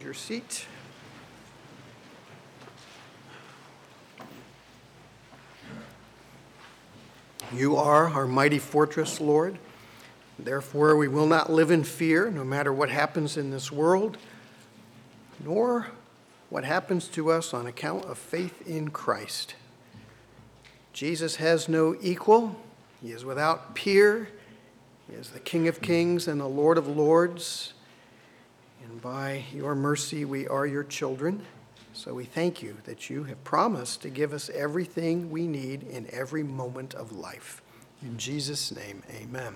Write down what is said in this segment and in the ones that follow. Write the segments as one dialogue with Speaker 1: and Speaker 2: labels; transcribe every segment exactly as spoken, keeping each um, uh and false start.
Speaker 1: your seat. You are our mighty fortress, Lord. Therefore, we will not live in fear, no matter what happens in this world, nor what happens to us on account of faith in Christ. Jesus has no equal. He is without peer. He is the King of kings and the Lord of lords. And by your mercy, we are your children. So we thank you that you have promised to give us everything we need in every moment of life. In Jesus' name, amen.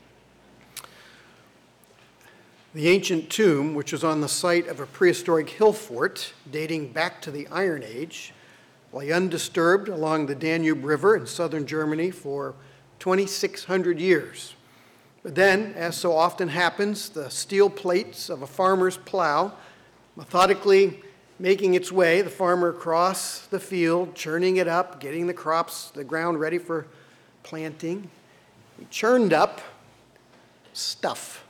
Speaker 1: The ancient tomb, which was on the site of a prehistoric hill fort dating back to the Iron Age, lay undisturbed along the Danube River in southern Germany for twenty-six hundred years. But then, as so often happens, the steel plates of a farmer's plow, methodically making its way, the farmer across the field, churning it up, getting the crops, the ground ready for planting. He churned up stuff,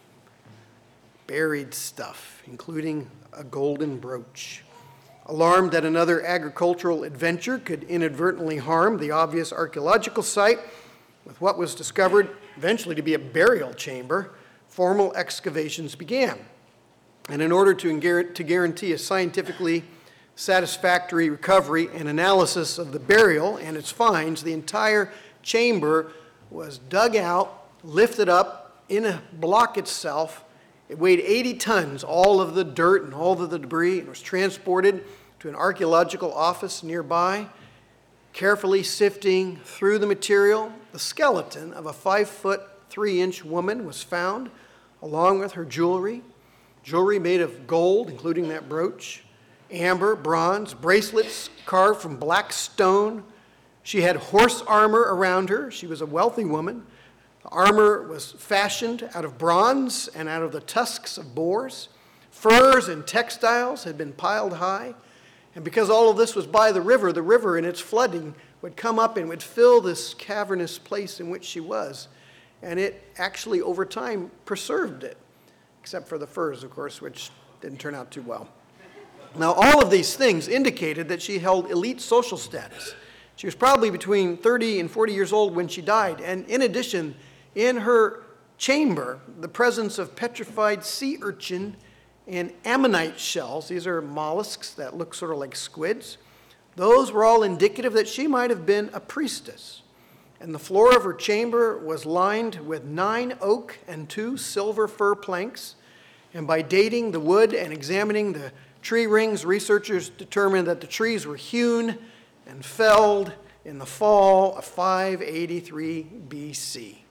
Speaker 1: buried stuff, including a golden brooch. Alarmed that another agricultural adventure could inadvertently harm the obvious archaeological site, with what was discovered eventually to be a burial chamber, formal excavations began. And in order to, to guarantee a scientifically satisfactory recovery and analysis of the burial and its finds, the entire chamber was dug out, lifted up in a block itself. It weighed eighty tons, all of the dirt and all of the debris. It was transported to an archaeological office nearby. Carefully sifting through the material, the skeleton of a five foot, three inch woman was found, along with her jewelry. Jewelry made of gold, including that brooch, amber, bronze, bracelets carved from black stone. She had horse armor around her. She was a wealthy woman. The armor was fashioned out of bronze and out of the tusks of boars. Furs and textiles had been piled high. And because all of this was by the river, the river in its flooding would come up and would fill this cavernous place in which she was. And it actually, over time, preserved it, except for the furs, of course, which didn't turn out too well. Now, all of these things indicated that she held elite social status. She was probably between thirty and forty years old when she died. And in addition, in her chamber, the presence of petrified sea urchin and ammonite shells, these are mollusks that look sort of like squids, those were all indicative that she might have been a priestess. And the floor of her chamber was lined with nine oak and two silver fir planks. And by dating the wood and examining the tree rings, researchers determined that the trees were hewn and felled in the fall of five eighty-three B C.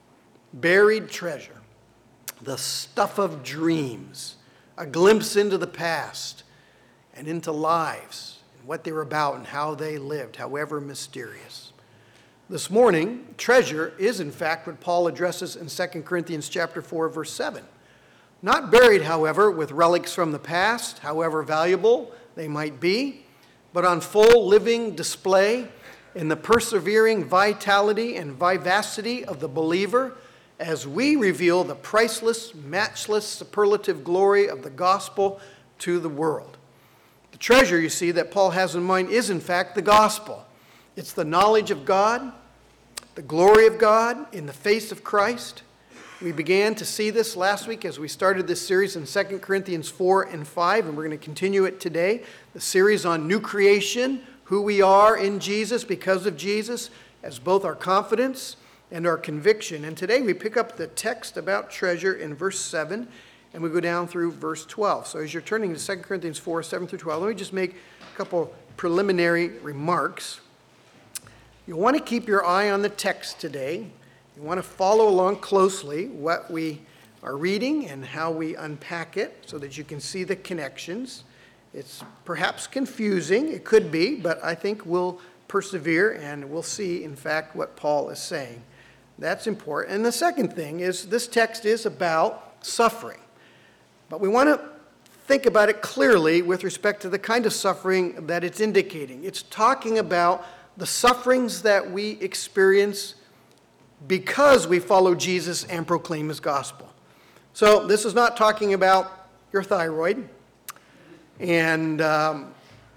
Speaker 1: Buried treasure, the stuff of dreams, a glimpse into the past and into lives and what they were about and how they lived, however mysterious. This morning, treasure is in fact what Paul addresses in Second Corinthians chapter four, verse seven. Not buried, however, with relics from the past, however valuable they might be, but on full living display in the persevering vitality and vivacity of the believer as we reveal the priceless, matchless, superlative glory of the gospel to the world. The treasure, you see, that Paul has in mind is, in fact, the gospel. It's the knowledge of God, the glory of God in the face of Christ. We began to see this last week as we started this series in Second Corinthians four and five, and we're going to continue it today. The series on new creation, who we are in Jesus because of Jesus, as both our confidence and our conviction. And today we pick up the text about treasure in verse seven, and we go down through verse twelve. So as you're turning to Second Corinthians four, seven through twelve, let me just make a couple preliminary remarks. You'll want to keep your eye on the text today. You want to follow along closely what we are reading and how we unpack it so that you can see the connections. It's perhaps confusing, it could be, but I think we'll persevere and we'll see, in fact, what Paul is saying. That's important. And the second thing is this text is about suffering. But we want to think about it clearly with respect to the kind of suffering that it's indicating. It's talking about the sufferings that we experience because we follow Jesus and proclaim his gospel. So this is not talking about your thyroid. and um,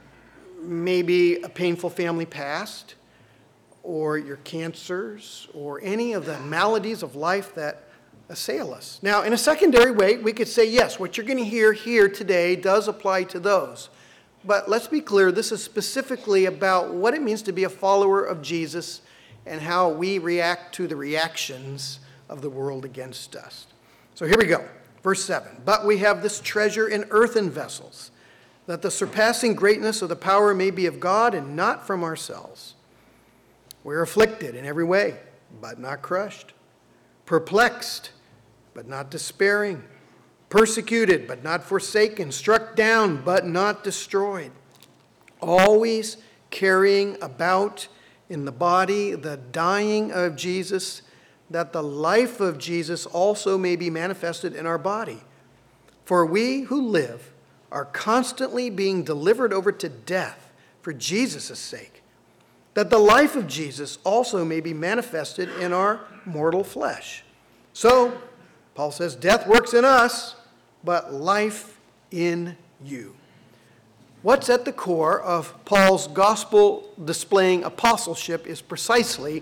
Speaker 1: maybe a painful family past, or your cancers, or any of the maladies of life that assail us. Now, in a secondary way, we could say, yes, what you're going to hear here today does apply to those. But let's be clear, this is specifically about what it means to be a follower of Jesus and how we react to the reactions of the world against us. So here we go, verse seven. But we have this treasure in earthen vessels, that the surpassing greatness of the power may be of God and not from ourselves. We're afflicted in every way, but not crushed, perplexed, but not despairing, persecuted, but not forsaken, struck down, but not destroyed, always carrying about in the body the dying of Jesus, that the life of Jesus also may be manifested in our body. For we who live are constantly being delivered over to death for Jesus' sake, that the life of Jesus also may be manifested in our mortal flesh. So, Paul says, death works in us, but life in you. What's at the core of Paul's gospel-displaying apostleship is precisely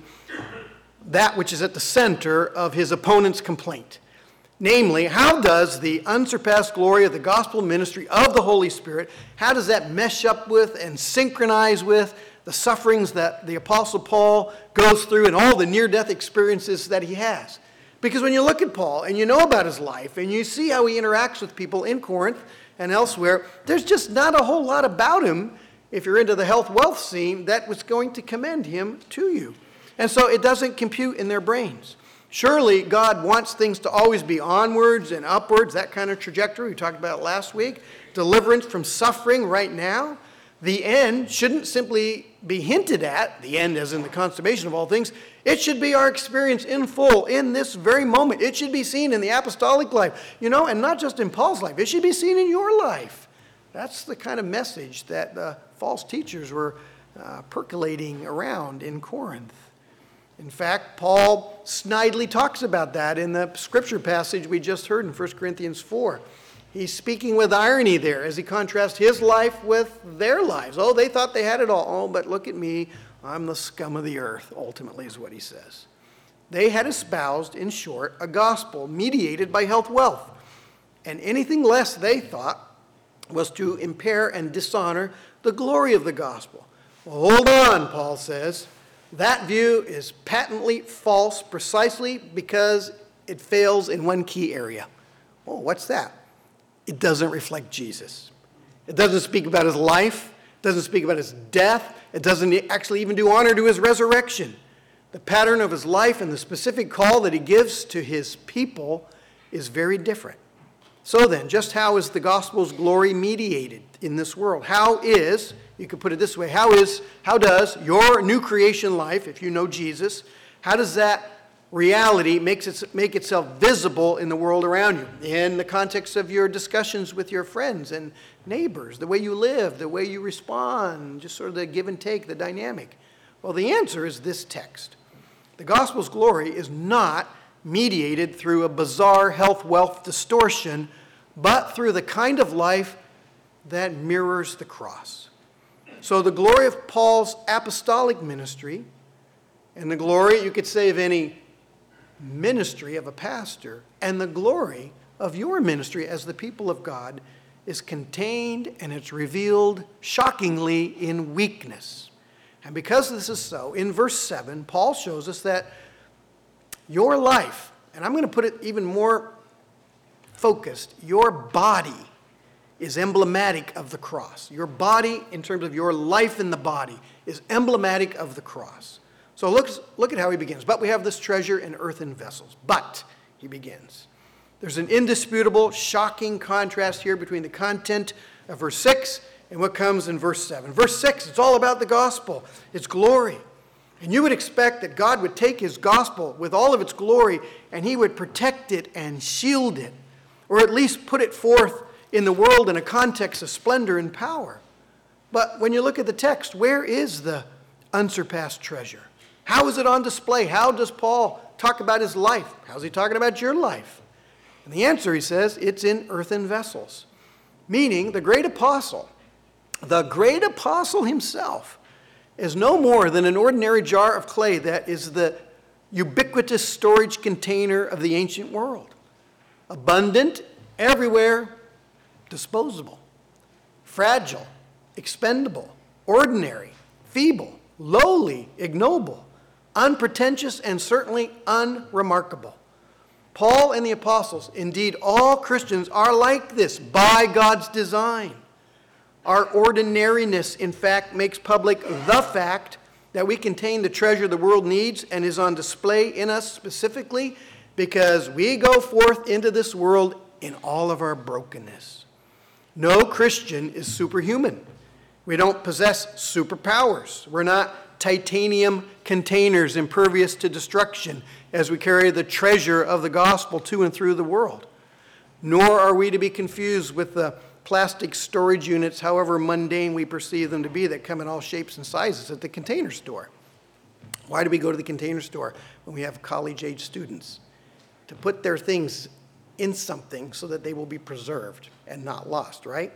Speaker 1: that which is at the center of his opponent's complaint. Namely, how does the unsurpassed glory of the gospel ministry of the Holy Spirit, how does that mesh up with and synchronize with the sufferings that the Apostle Paul goes through and all the near-death experiences that he has? Because when you look at Paul and you know about his life and you see how he interacts with people in Corinth and elsewhere, there's just not a whole lot about him, if you're into the health wealth scene, that was going to commend him to you. And so it doesn't compute in their brains. Surely God wants things to always be onwards and upwards, that kind of trajectory we talked about last week. Deliverance from suffering right now. The end shouldn't simply be hinted at, the end as in the consummation of all things. It should be our experience in full in this very moment. It should be seen in the apostolic life, you know, and not just in Paul's life. It should be seen in your life. That's the kind of message that the false teachers were uh, percolating around in Corinth. In fact, Paul snidely talks about that in the scripture passage we just heard in First Corinthians four. He's speaking with irony there as he contrasts his life with their lives. Oh, they thought they had it all. Oh, but look at me. I'm the scum of the earth, ultimately, is what he says. They had espoused, in short, a gospel mediated by health wealth. And anything less, they thought, was to impair and dishonor the glory of the gospel. Well, hold on, Paul says. That view is patently false precisely because it fails in one key area. Oh, what's that? It doesn't reflect Jesus. It doesn't speak about his life. It doesn't speak about his death. It doesn't actually even do honor to his resurrection. The pattern of his life and the specific call that he gives to his people is very different. So then, just how is the gospel's glory mediated in this world? How is, you could put it this way, how is, how does your new creation life, if you know Jesus, how does that reality makes it, make itself visible in the world around you, in the context of your discussions with your friends and neighbors, the way you live, the way you respond, just sort of the give and take, the dynamic? Well, the answer is this text. The gospel's glory is not mediated through a bizarre health wealth distortion, but through the kind of life that mirrors the cross. So the glory of Paul's apostolic ministry and the glory, you could say, of any ministry of a pastor, and the glory of your ministry as the people of God is contained and it's revealed shockingly in weakness. And because this is so, in verse seven, Paul shows us that your life, and I'm going to put it even more focused, your body is emblematic of the cross. Your body, in terms of your life in the body, is emblematic of the cross. So look, look at how he begins. But we have this treasure in earthen vessels. But, he begins. There's an indisputable, shocking contrast here between the content of verse six and what comes in verse seven. Verse six, it's all about the gospel, its glory. And you would expect that God would take his gospel with all of its glory and he would protect it and shield it, or at least put it forth in the world in a context of splendor and power. But when you look at the text, where is the unsurpassed treasure? How is it on display? How does Paul talk about his life? How's he talking about your life? And the answer, he says, it's in earthen vessels. meaning the great apostle, the great apostle himself, is no more than an ordinary jar of clay that is the ubiquitous storage container of the ancient world. Abundant, everywhere, disposable, fragile, expendable, ordinary, feeble, lowly, ignoble, unpretentious, and certainly unremarkable. Paul and the apostles, indeed all Christians, are like this by God's design. Our ordinariness, in fact, makes public the fact that we contain the treasure the world needs and is on display in us specifically because we go forth into this world in all of our brokenness. No Christian is superhuman. We don't possess superpowers. We're not titanium containers impervious to destruction as we carry the treasure of the gospel to and through the world. Nor are we to be confused with the plastic storage units, however mundane we perceive them to be, that come in all shapes and sizes at the Container Store. Why do we go to the Container Store when we have college-age students? To put their things in something so that they will be preserved and not lost, right?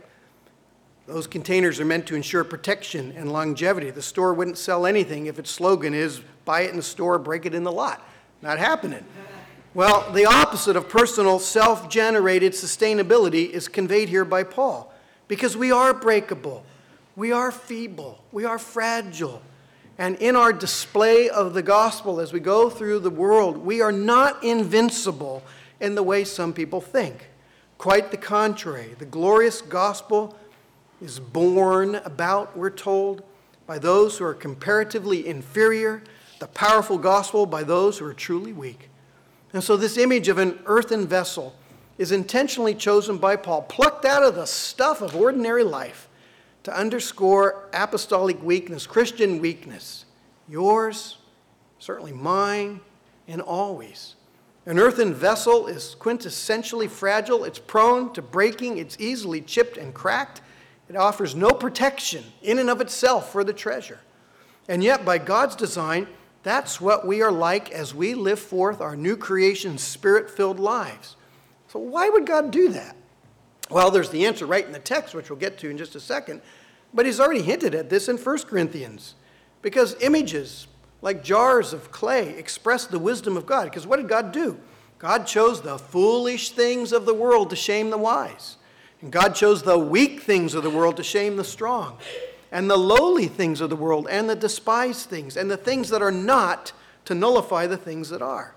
Speaker 1: Those containers are meant to ensure protection and longevity. The store wouldn't sell anything if its slogan is, buy it in the store, break it in the lot. Not happening. Well, the opposite of personal, self-generated sustainability is conveyed here by Paul, because we are breakable, we are feeble, we are fragile, and in our display of the gospel as we go through the world, we are not invincible in the way some people think. Quite the contrary. The glorious gospel is borne about, we're told, by those who are comparatively inferior, the powerful gospel by those who are truly weak. And so this image of an earthen vessel is intentionally chosen by Paul, plucked out of the stuff of ordinary life to underscore apostolic weakness, Christian weakness. Yours, certainly mine, and always. An earthen vessel is quintessentially fragile. It's prone to breaking. It's easily chipped and cracked. It offers no protection in and of itself for the treasure. And yet, by God's design, that's what we are like as we live forth our new creation, spirit-filled lives. So why would God do that? Well, there's the answer right in the text, which we'll get to in just a second. But he's already hinted at this in First Corinthians. Because images, like jars of clay, express the wisdom of God. Because what did God do? God chose the foolish things of the world to shame the wise. And God chose the weak things of the world to shame the strong. And the lowly things of the world, and the despised things, and the things that are not, to nullify the things that are.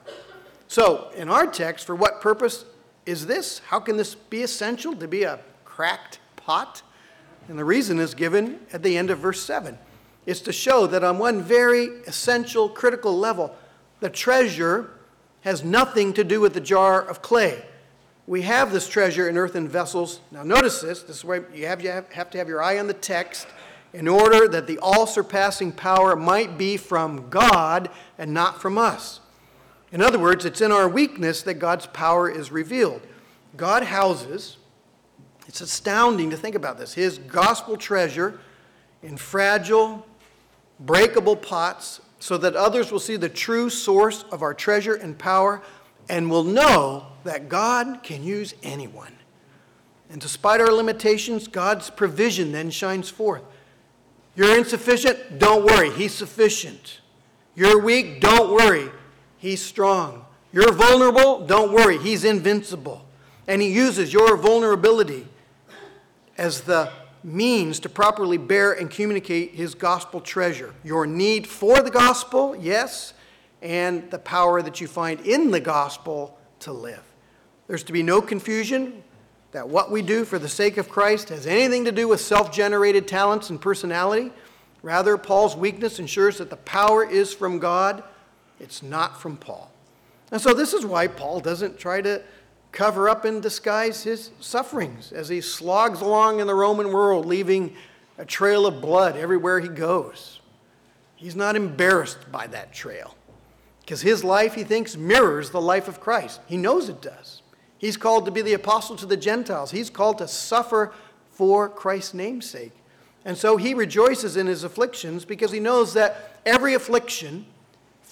Speaker 1: So, in our text, for what purpose is this? How can this be essential, to be a cracked pot? And the reason is given at the end of verse seven. It's to show that on one very essential, critical level, the treasure has nothing to do with the jar of clay. We have this treasure in earthen vessels. Now notice this. This is where you have, you have to have your eye on the text, in order that the all-surpassing power might be from God and not from us. In other words, it's in our weakness that God's power is revealed. God houses, it's astounding to think about this, his gospel treasure in fragile, breakable pots so that others will see the true source of our treasure and power and will know that God can use anyone. And despite our limitations, God's provision then shines forth. You're insufficient? Don't worry, he's sufficient. You're weak? Don't worry, he's strong. You're vulnerable? Don't worry, he's invincible. And he uses your vulnerability as the means to properly bear and communicate his gospel treasure. Your need for the gospel, yes, and the power that you find in the gospel to live. There's to be no confusion that what we do for the sake of Christ has anything to do with self-generated talents and personality. Rather, Paul's weakness ensures that the power is from God. It's not from Paul. And so this is why Paul doesn't try to cover up and disguise his sufferings as he slogs along in the Roman world, leaving a trail of blood everywhere he goes. He's not embarrassed by that trail, because his life, he thinks, mirrors the life of Christ. He knows it does. He's called to be the apostle to the Gentiles. He's called to suffer for Christ's name's sake. And so he rejoices in his afflictions because he knows that every affliction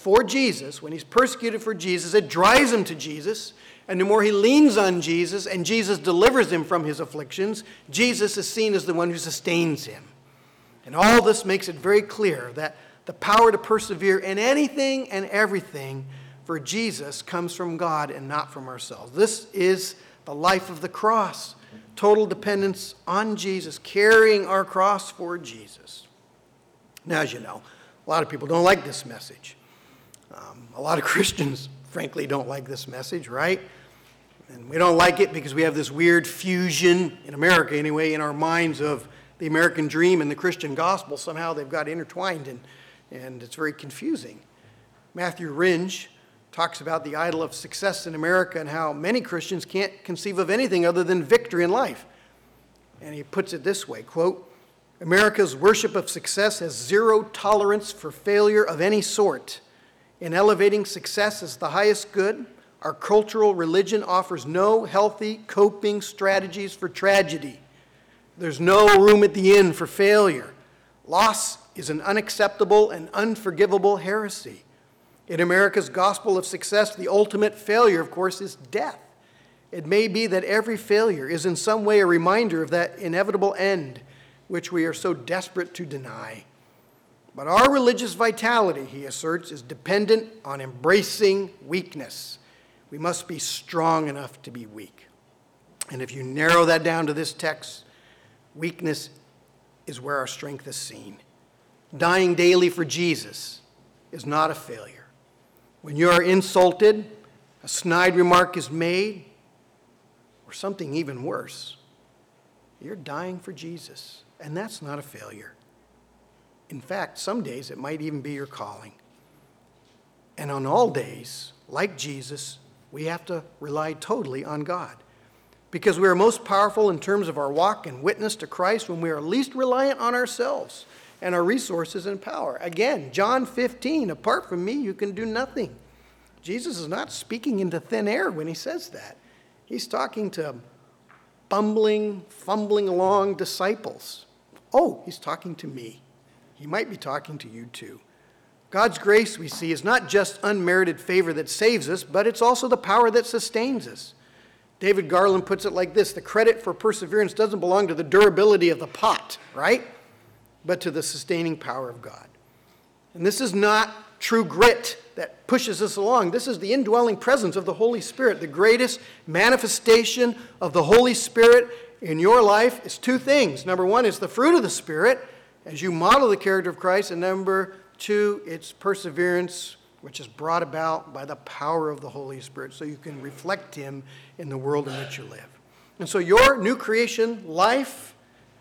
Speaker 1: for Jesus, when he's persecuted for Jesus, it drives him to Jesus. And the more he leans on Jesus and Jesus delivers him from his afflictions, Jesus is seen as the one who sustains him. And all this makes it very clear that the power to persevere in anything and everything for Jesus comes from God and not from ourselves. This is the life of the cross. Total dependence on Jesus, carrying our cross for Jesus. Now, as you know, a lot of people don't like this message. Um, a lot of Christians, frankly, don't like this message, right? And we don't like it because we have this weird fusion, in America anyway, in our minds of the American dream and the Christian gospel. Somehow they've got intertwined, and, and it's very confusing. Matthew Ringe talks about the idol of success in America and how many Christians can't conceive of anything other than victory in life. And he puts it this way, quote, America's worship of success has zero tolerance for failure of any sort. In elevating success as the highest good, our cultural religion offers no healthy coping strategies for tragedy. There's no room at the end for failure. Loss is an unacceptable and unforgivable heresy. In America's gospel of success, the ultimate failure, of course, is death. It may be that every failure is in some way a reminder of that inevitable end, which we are so desperate to deny. But our religious vitality, he asserts, is dependent on embracing weakness. We must be strong enough to be weak. And if you narrow that down to this text, weakness is where our strength is seen. Dying daily for Jesus is not a failure. When you are insulted, a snide remark is made, or something even worse, you're dying for Jesus, and that's not a failure. In fact, some days it might even be your calling. And on all days, like Jesus, we have to rely totally on God, because we are most powerful in terms of our walk and witness to Christ when we are least reliant on ourselves and our resources and power. Again, John fifteen, apart from me, you can do nothing. Jesus is not speaking into thin air when he says that. He's talking to bumbling, fumbling along disciples. Oh, he's talking to me. He might be talking to you too. God's grace, we see, is not just unmerited favor that saves us, but it's also the power that sustains us. David Garland puts it like this: the credit for perseverance doesn't belong to the durability of the pot, right? But to the sustaining power of God. And this is not true grit that pushes us along. This is the indwelling presence of the Holy Spirit. The greatest manifestation of the Holy Spirit in your life is two things. Number one, it's the fruit of the Spirit as you model the character of Christ. And number two, it's perseverance, which is brought about by the power of the Holy Spirit, so you can reflect him in the world in which you live. And so your new creation life,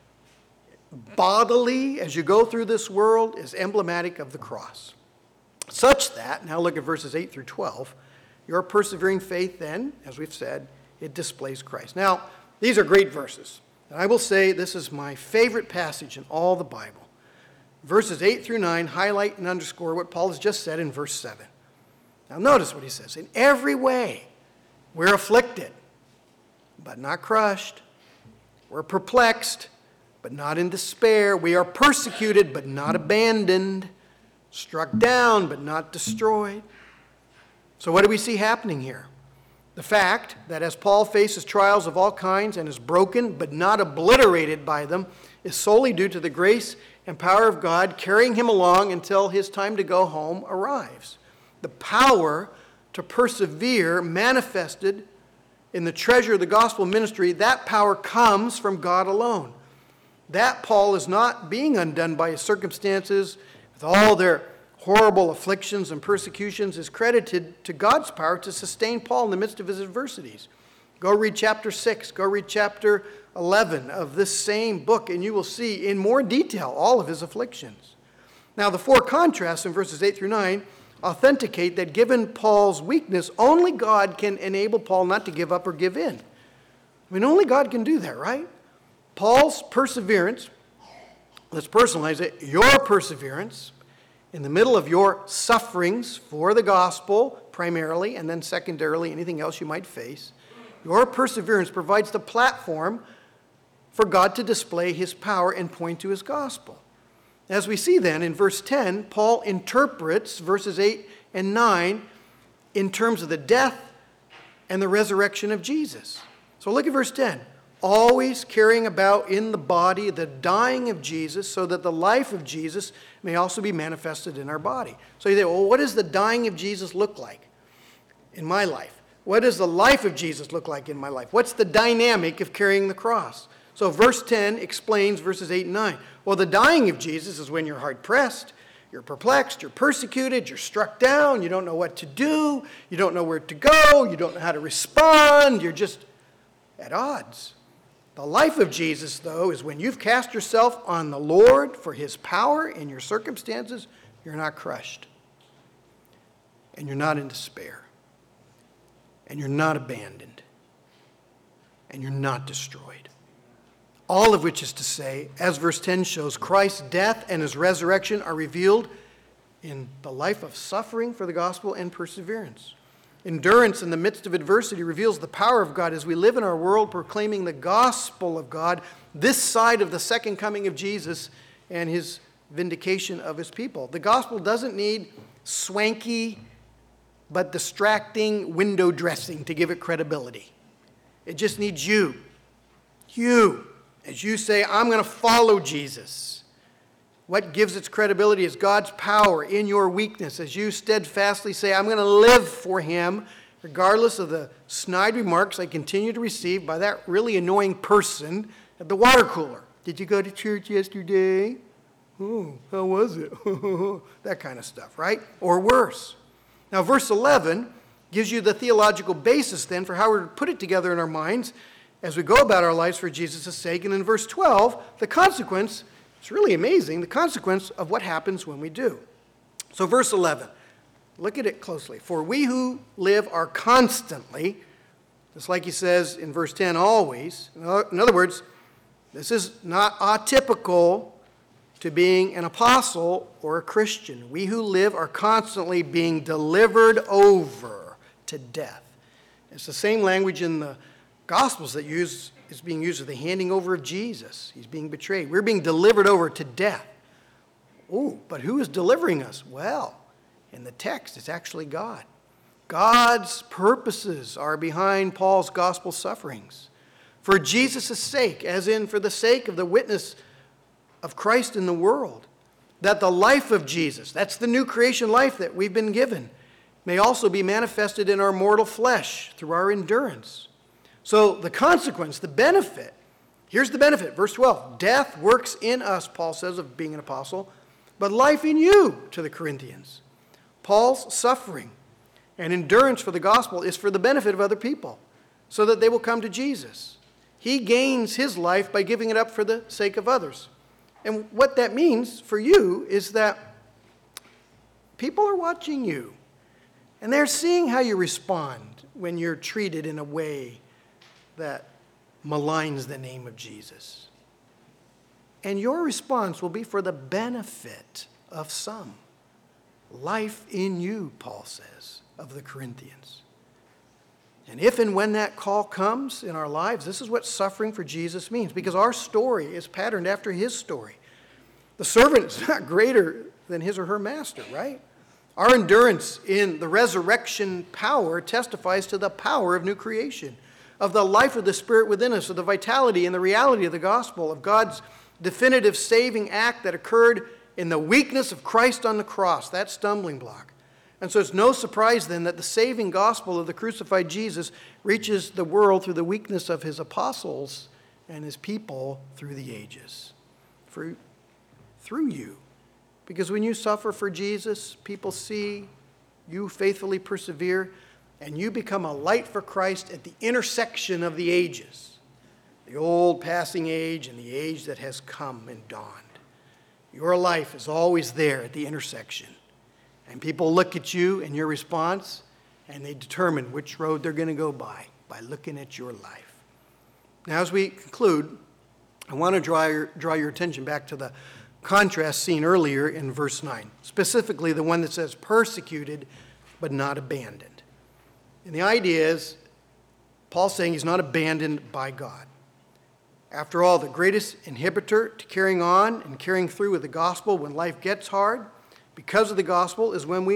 Speaker 1: bodily, as you go through this world, is emblematic of the cross. Such that, now look at verses eight through twelve, your persevering faith then, as we've said, it displays Christ. Now, these are great verses. And I will say this is my favorite passage in all the Bible. Verses eight through nine highlight and underscore what Paul has just said in verse seven. Now notice what he says. In every way, we're afflicted, but not crushed. We're perplexed, but not in despair. We are persecuted, but not abandoned. Struck down, but not destroyed. So what do we see happening here? The fact that as Paul faces trials of all kinds and is broken, but not obliterated by them, is solely due to the grace and power of God carrying him along until his time to go home arrives. The power to persevere manifested in the treasure of the gospel ministry, that power comes from God alone. That Paul is not being undone by his circumstances with all their horrible afflictions and persecutions, is credited to God's power to sustain Paul in the midst of his adversities. Go read chapter six, go read chapter eleven of this same book, and you will see in more detail all of his afflictions. Now, the four contrasts in verses eight through nine authenticate that given Paul's weakness, only God can enable Paul not to give up or give in. I mean, only God can do that, right? Paul's perseverance, let's personalize it, your perseverance in the middle of your sufferings for the gospel primarily, and then secondarily anything else you might face, your perseverance provides the platform for God to display his power and point to his gospel. As we see then in verse ten, Paul interprets verses eight and nine in terms of the death and the resurrection of Jesus. So look at verse ten. Always carrying about in the body the dying of Jesus, so that the life of Jesus may also be manifested in our body. So you say, well, what does the dying of Jesus look like in my life? What does the life of Jesus look like in my life? What's the dynamic of carrying the cross? So verse ten explains verses eight and nine. Well, the dying of Jesus is when you're hard-pressed, you're perplexed, you're persecuted, you're struck down, you don't know what to do, you don't know where to go, you don't know how to respond, you're just at odds. The life of Jesus, though, is when you've cast yourself on the Lord for his power in your circumstances, you're not crushed. And you're not in despair. And you're not abandoned. And you're not destroyed. All of which is to say, as verse ten shows, Christ's death and his resurrection are revealed in the life of suffering for the gospel and perseverance. Endurance in the midst of adversity reveals the power of God as we live in our world proclaiming the gospel of God this side of the second coming of Jesus and his vindication of his people. The gospel doesn't need swanky but distracting window dressing to give it credibility. It just needs you. You. As you say, I'm going to follow Jesus. What gives its credibility is God's power in your weakness. As you steadfastly say, I'm going to live for him, regardless of the snide remarks I continue to receive by that really annoying person at the water cooler. Did you go to church yesterday? Oh, how was it? That kind of stuff, right? Or worse. Now, verse eleven gives you the theological basis then for how we're to put it together in our minds as we go about our lives for Jesus' sake. And in verse twelve, the consequence, it's really amazing, the consequence of what happens when we do. So verse eleven, look at it closely. For we who live are constantly, just like he says in verse ten, always. In other words, this is not atypical to being an apostle or a Christian. We who live are constantly being delivered over to death. It's the same language in the Gospels that use is being used of the handing over of Jesus. He's being betrayed. We're being delivered over to death. Oh, but who is delivering us? Well, in the text, it's actually God. God's purposes are behind Paul's gospel sufferings. For Jesus' sake, as in for the sake of the witness of Christ in the world, that the life of Jesus, that's the new creation life that we've been given, may also be manifested in our mortal flesh through our endurance. So the consequence, the benefit, here's the benefit, verse twelve. Death works in us, Paul says, of being an apostle, but life in you, to the Corinthians. Paul's suffering and endurance for the gospel is for the benefit of other people, so that they will come to Jesus. He gains his life by giving it up for the sake of others. And what that means for you is that people are watching you, and they're seeing how you respond when you're treated in a way that maligns the name of Jesus. And your response will be for the benefit of some. Life in you, Paul says, of the Corinthians. And if and when that call comes in our lives, this is what suffering for Jesus means, because our story is patterned after his story. The servant is not greater than his or her master, right? Our endurance in the resurrection power testifies to the power of new creation, of the life of the Spirit within us, of the vitality and the reality of the gospel, of God's definitive saving act that occurred in the weakness of Christ on the cross, that stumbling block. And so it's no surprise then that the saving gospel of the crucified Jesus reaches the world through the weakness of his apostles and his people through the ages. For, through you. Because when you suffer for Jesus, people see you faithfully persevere, and you become a light for Christ at the intersection of the ages, the old passing age and the age that has come and dawned. Your life is always there at the intersection. And people look at you and your response, and they determine which road they're going to go by, by looking at your life. Now, as we conclude, I want to draw your, draw your attention back to the contrast seen earlier in verse nine, specifically the one that says persecuted but not abandoned. And the idea is, Paul's saying he's not abandoned by God. After all, the greatest inhibitor to carrying on and carrying through with the gospel when life gets hard, because of the gospel, is when we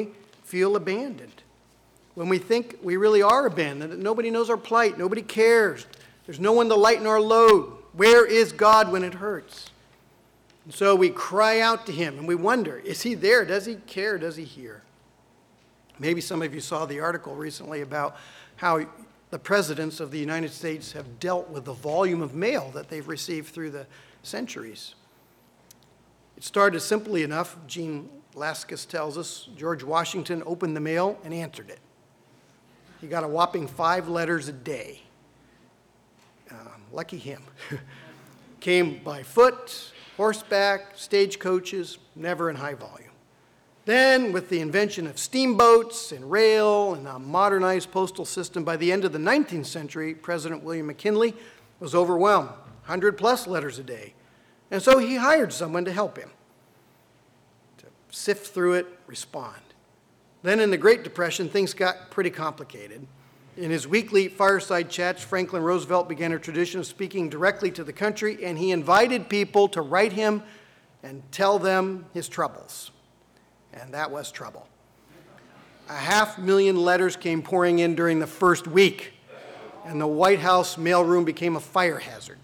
Speaker 1: feel abandoned, when we think we really are abandoned, that nobody knows our plight, nobody cares, there's no one to lighten our load. Where is God when it hurts? And so we cry out to him and we wonder, is he there? Does he care? Does he hear? Maybe some of you saw the article recently about how the presidents of the United States have dealt with the volume of mail that they've received through the centuries. It started simply enough. Gene Laskus tells us George Washington opened the mail and answered it. He got a whopping five letters a day. Um, lucky him. Came by foot, horseback, stagecoaches, never in high volume. Then, with the invention of steamboats and rail and a modernized postal system, by the end of the nineteenth century, President William McKinley was overwhelmed, one hundred plus letters a day. And so he hired someone to help him, to sift through it, respond. Then in the Great Depression, things got pretty complicated. In his weekly fireside chats, Franklin Roosevelt began a tradition of speaking directly to the country, and he invited people to write him and tell them his troubles. And that was trouble. A half million letters came pouring in during the first week, and the White House mailroom became a fire hazard.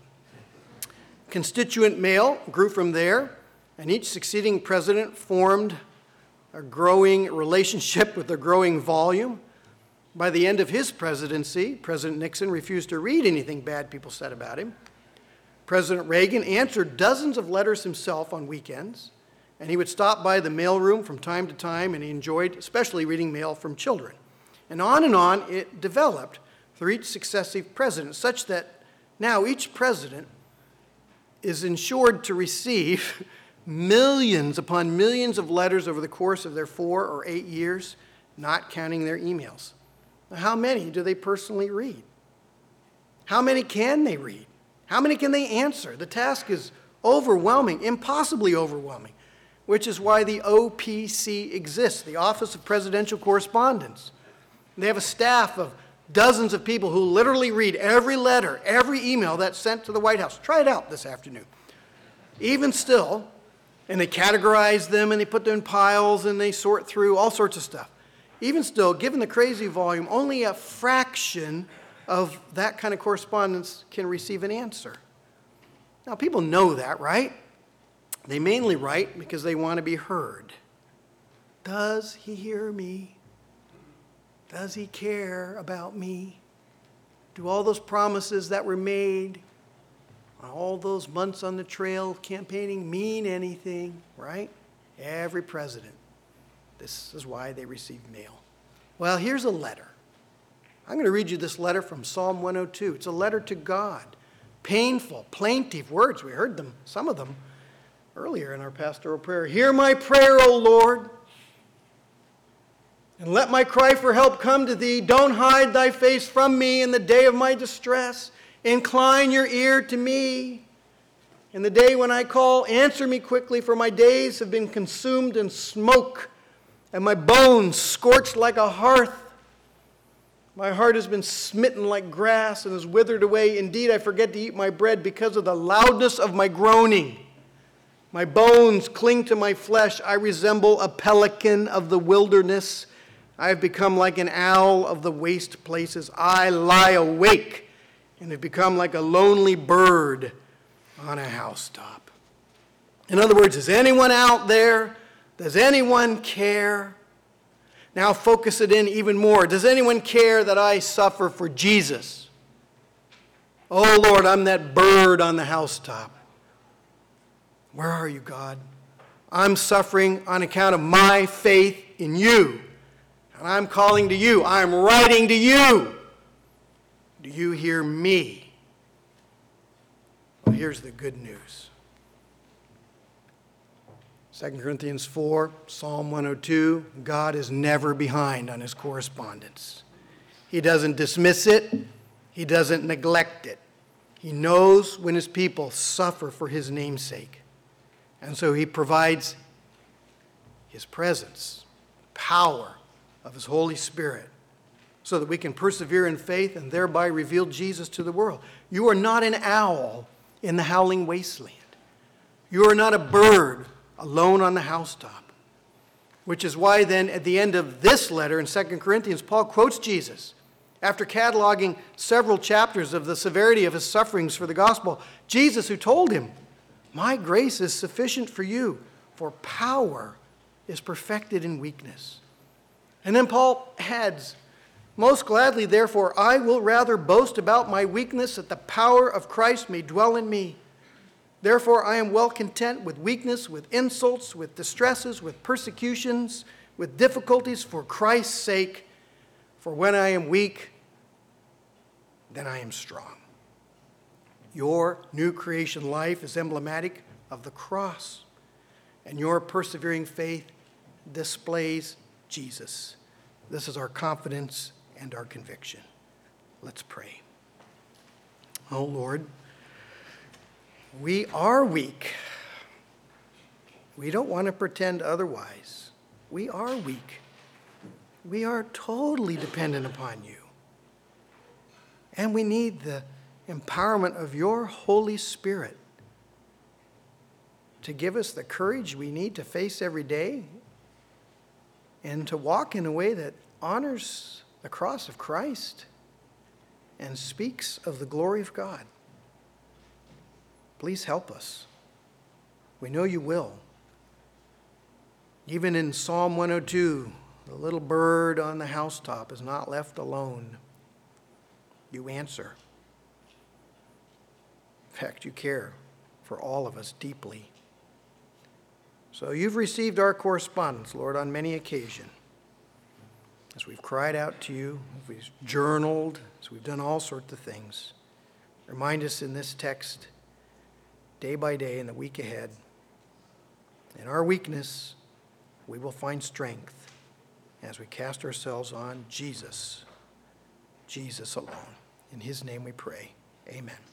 Speaker 1: Constituent mail grew from there, and each succeeding president formed a growing relationship with a growing volume. By the end of his presidency, President Nixon refused to read anything bad people said about him. President Reagan answered dozens of letters himself on weekends, and he would stop by the mailroom from time to time, and he enjoyed especially reading mail from children. And on and on it developed through each successive president, such that now each president is insured to receive millions upon millions of letters over the course of their four or eight years, not counting their emails. Now, how many do they personally read? How many can they read? How many can they answer? The task is overwhelming, impossibly overwhelming, which is why the O P C exists, the Office of Presidential Correspondence. They have a staff of dozens of people who literally read every letter, every email that's sent to the White House. Try it out this afternoon. Even still, and they categorize them and they put them in piles and they sort through all sorts of stuff. Even still, given the crazy volume, only a fraction of that kind of correspondence can receive an answer. Now, people know that, right? They mainly write because they want to be heard. Does he hear me? Does he care about me? Do all those promises that were made, all those months on the trail campaigning mean anything, right? Every president. This is why they receive mail. Well, here's a letter. I'm going to read you this letter from Psalm one oh two. It's a letter to God. Painful, plaintive words. We heard them, some of them, earlier in our pastoral prayer. Hear my prayer, O Lord, and let my cry for help come to thee. Don't hide thy face from me in the day of my distress. Incline your ear to me. In the day when I call, answer me quickly, for my days have been consumed in smoke, and my bones scorched like a hearth. My heart has been smitten like grass and is withered away. Indeed, I forget to eat my bread because of the loudness of my groaning. My bones cling to my flesh. I resemble a pelican of the wilderness. I have become like an owl of the waste places. I lie awake and have become like a lonely bird on a housetop. In other words, is anyone out there? Does anyone care? Now focus it in even more. Does anyone care that I suffer for Jesus? Oh Lord, I'm that bird on the housetop. Where are you, God? I'm suffering on account of my faith in you. And I'm calling to you. I'm writing to you. Do you hear me? Well, here's the good news. Second Corinthians four, Psalm one oh two, God is never behind on his correspondence. He doesn't dismiss it. He doesn't neglect it. He knows when his people suffer for his name's sake. And so he provides his presence, power of his Holy Spirit, so that we can persevere in faith and thereby reveal Jesus to the world. You are not an owl in the howling wasteland. You are not a bird alone on the housetop. Which is why then at the end of this letter in Second Corinthians, Paul quotes Jesus. After cataloging several chapters of the severity of his sufferings for the gospel, Jesus who told him, "My grace is sufficient for you, for power is perfected in weakness." And then Paul adds, "Most gladly, therefore, I will rather boast about my weakness, that the power of Christ may dwell in me. Therefore, I am well content with weakness, with insults, with distresses, with persecutions, with difficulties for Christ's sake. For when I am weak, then I am strong." Your new creation life is emblematic of the cross, and your persevering faith displays Jesus. This is our confidence and our conviction. Let's pray. Oh Lord, we are weak. We don't want to pretend otherwise. We are weak. We are totally dependent upon you. And we need the empowerment of your Holy Spirit to give us the courage we need to face every day and to walk in a way that honors the cross of Christ and speaks of the glory of God. Please help us. We know you will. Even in Psalm one oh two, the little bird on the housetop is not left alone. You answer. In fact, you care for all of us deeply. So you've received our correspondence, Lord, on many occasions. As we've cried out to you, as we've journaled, as we've done all sorts of things. Remind us in this text, day by day in the week ahead, in our weakness, we will find strength as we cast ourselves on Jesus, Jesus alone. In his name we pray. Amen.